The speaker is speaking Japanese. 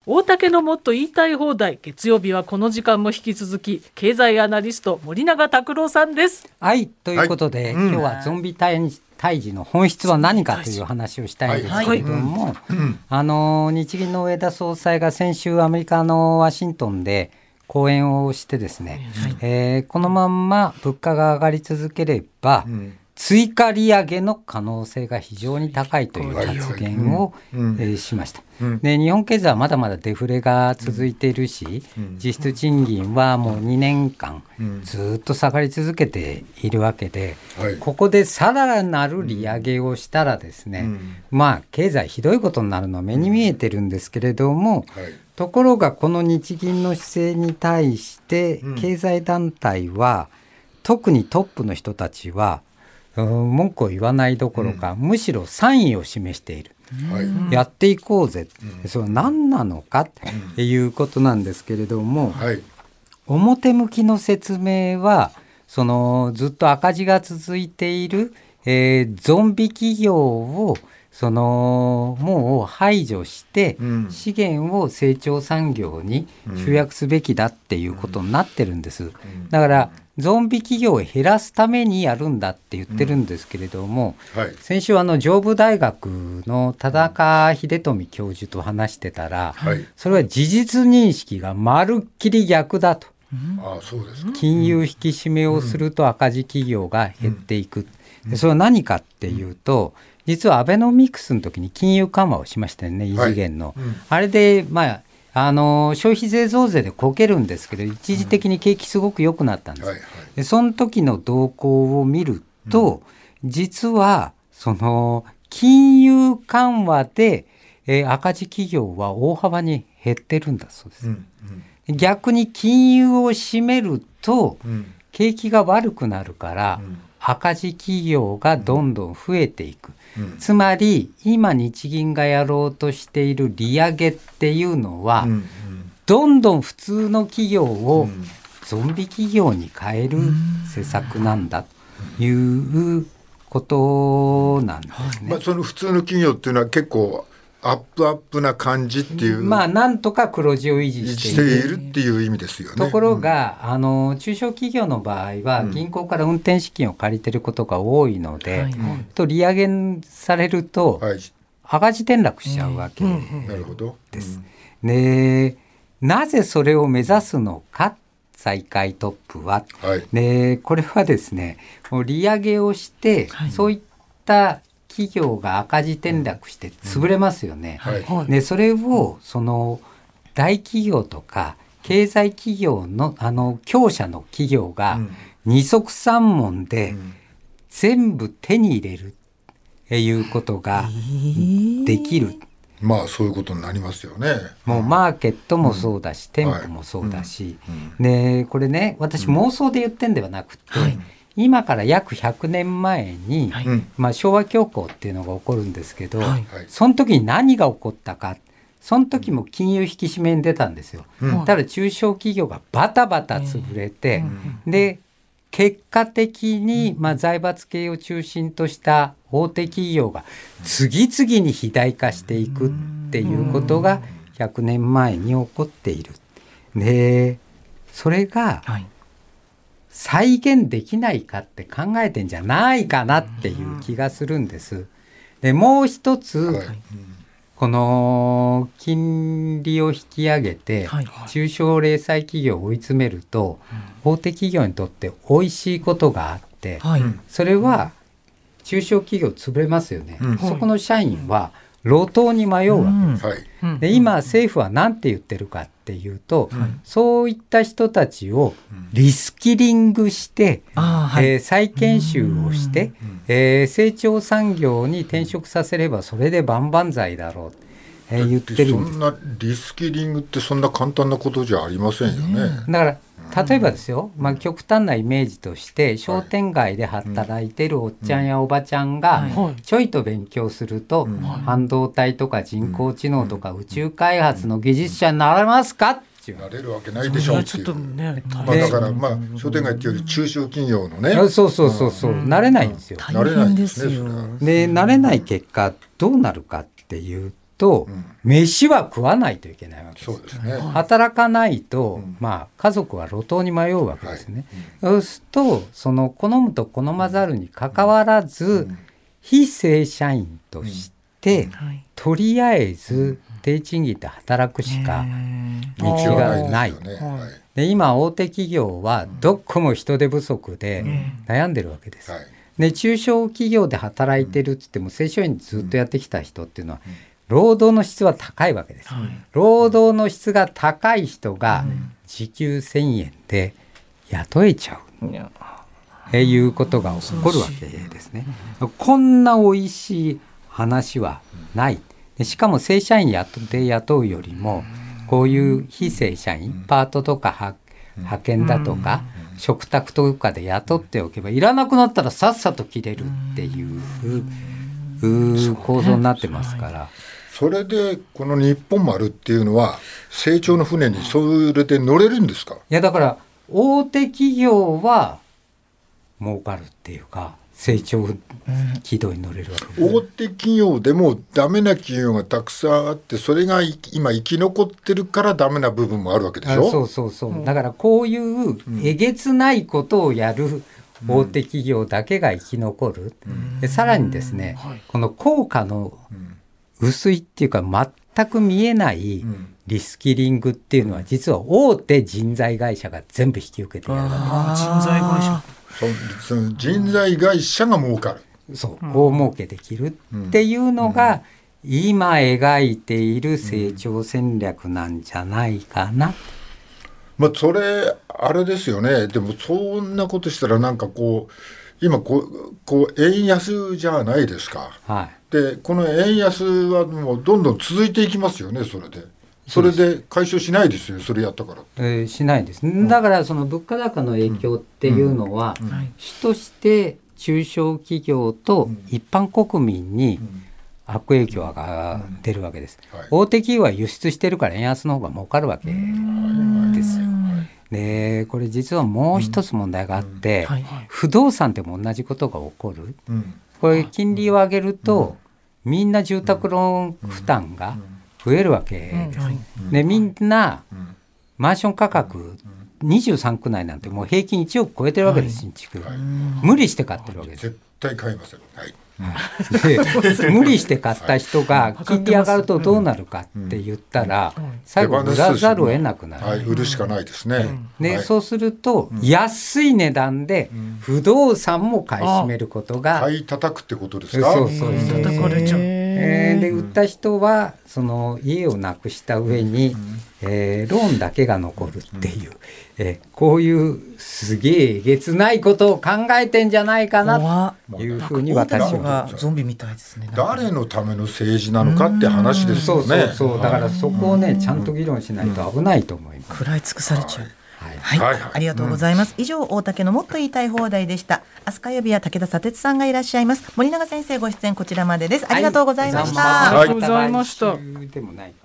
大竹のもっと言いたい放題、月曜日はこの時間も引き続き経済アナリスト森永卓郎さんです。 はい、ということで、今日はゾンビ退治の本質は何かという話をしたいんですけれども、日銀の植田総裁が先週アメリカのワシントンで講演をしてですね、このまんま物価が上がり続ければ、追加利上げの可能性が非常に高いという発言をしました。で、日本経済はまだまだデフレが続いているし、実質賃金はもう2年間ずっと下がり続けているわけで、ここでさらなる利上げをしたらですね、経済ひどいことになるのは目に見えてるんですけれども、ところがこの日銀の姿勢に対して経済団体は、特にトップの人たちは文句を言わないどころか、むしろ賛意を示している、やっていこうぜ、それは何なのかっていうことなんですけれども、表向きの説明はずっと赤字が続いている、ゾンビ企業をもう排除して、資源を成長産業に集約すべきだっていうことになってるんです。だからゾンビ企業を減らすためにやるんだって言ってるんですけれども、先週上武大学の田中秀富教授と話してたら、それは事実認識がまるっきり逆だと。 そうですか。 金融引き締めをすると赤字企業が減っていく。それは何かっていうと、実はアベノミクスの時に金融緩和をしましたよね、異次元の。あれで消費税増税でこけるんですけど、一時的に景気すごく良くなったんです。でその時の動向を見ると、実は金融緩和で、赤字企業は大幅に減ってるんだそうです。逆に金融を締めると、景気が悪くなるから、赤字企業がどんどん増えていく。つまり今日銀がやろうとしている利上げっていうのは、どんどん普通の企業をゾンビ企業に変える施策なんだということなんですね。 その普通の企業っていうのは結構アップな感じっていう、 なんとか黒字を維持しているっていう意味ですよね。 ところが、中小企業の場合は銀行から運転資金を借りていることが多いので、利上げされると赤字転落しちゃうわけです。で、なぜそれを目指すのか、財界トップは。で、これはですね、利上げをして、そういった企業が赤字転落して潰れますよね。でそれを大企業とか経済企業の強者の企業が二足三門で全部手に入れるっていうことができる。 そういうことになりますよね。 もうマーケットもそうだし、店舗もそうだし、でこれね、私妄想で言ってんではなくて、今から約100年前に、昭和恐慌っていうのが起こるんですけど、その時に何が起こったか、その時も金融引き締めに出たんですよ。ただ中小企業がバタバタ潰れて、で結果的に、財閥系を中心とした大手企業が次々に肥大化していくっていうことが100年前に起こっている。でそれが、再現できないかって考えてんじゃないかなっていう気がするんです。でもう一つ、この金利を引き上げて、中小零細企業を追い詰めると、大手企業にとって美味しいことがあって、それは中小企業潰れますよね。そこの社員は路頭に迷うわけです。で今政府は何て言ってるかっていうと、そういった人たちをリスキリングして、再研修をして、成長産業に転職させればそれで万々歳だろう、言ってるんです。 そんなリスキリングってそんな簡単なことじゃありませんよね。 だから例えばですよ、極端なイメージとして商店街で働いてるおっちゃんやおばちゃんがちょいと勉強すると、半導体とか人工知能とか宇宙開発の技術者になれますかっていう。 なれるわけないでしょうっていう。だから商店街っていうより中小企業のね、 そうなれないんですよ。 なれないですね。 でなれない結果どうなるかっていうと飯は食わないといけないわけです。 そうですね。 働かないと、家族は路頭に迷うわけですね。そうするとその好むと好まざるにかかわらず、非正社員として、とりあえず低賃金で働くしか道がない。で今大手企業はどこも人手不足で悩んでるわけです。で中小企業で働いてるって言っても正社員ずっとやってきた人っていうのは労働の質は高いわけです。労働の質が高い人が時給1000円で雇えちゃうっていうことが起こるわけですね。こんなおいしい話はない。でしかも正社員で雇うよりもこういう非正社員パートとか派遣だとか嘱託とかで雇っておけばいらなくなったらさっさと切れるっていう構造になってますから。 それでこの日本丸っていうのは成長の船にそれで乗れるんですか？ いやだから大手企業は儲かるっていうか成長軌道に乗れるわけです。 大手企業でもダメな企業がたくさんあってそれが今生き残ってるからダメな部分もあるわけでしょ。 そうだからこういうえげつないことをやる大手企業だけが生き残る。でさらにですね、この効果の薄いっていうか全く見えないリスキリングっていうのは実は大手人材会社が全部引き受けてやるわけです。 人材会社、 その人材会社が儲かる。 そう大儲けできるっていうのが今描いている成長戦略なんじゃないかな。 それあれですよね。でもそんなことしたらなんかこう今こう円安じゃないですか。でこの円安はもうどんどん続いていきますよね。それで解消しないですよ。それやったから、 しないです。だからその物価高の影響っていうのは、主として中小企業と一般国民に悪影響が出るわけです。大手企業は輸出してるから円安の方が儲かるわけですよ。でこれ実はもう一つ問題があって、不動産でも同じことが起こる。これ金利を上げるとみんな住宅ローン負担が増えるわけです。でみんなマンション価格23区内なんてもう平均1億超えてるわけです。新築、無理して買ってるわけです。 絶対買いません。 で無理して買った人が金利上がるとどうなるかって言ったら最後売らざるを得なくなる。 売るしかないですね。 でそうすると安い値段で不動産も買い占めることが買い叩くってことですか？ そう叩かれちゃう。で売った人はその家をなくした上に、ローンだけが残るっていう、こういうすげええげつないことを考えてんじゃないかなというふうに私は。 ゾンビみたいですね。 誰のための政治なのかって話ですよね。 そうだからそこをねちゃんと議論しないと危ないと思います。 食らい尽くされちゃう。ありがとうございます。以上大竹のもっと言いたい放題でした。明日火曜日は武田砂鉄さんがいらっしゃいます。森永先生ご出演こちらまでです。ありがとうございました。 ありがとうございました。 でもない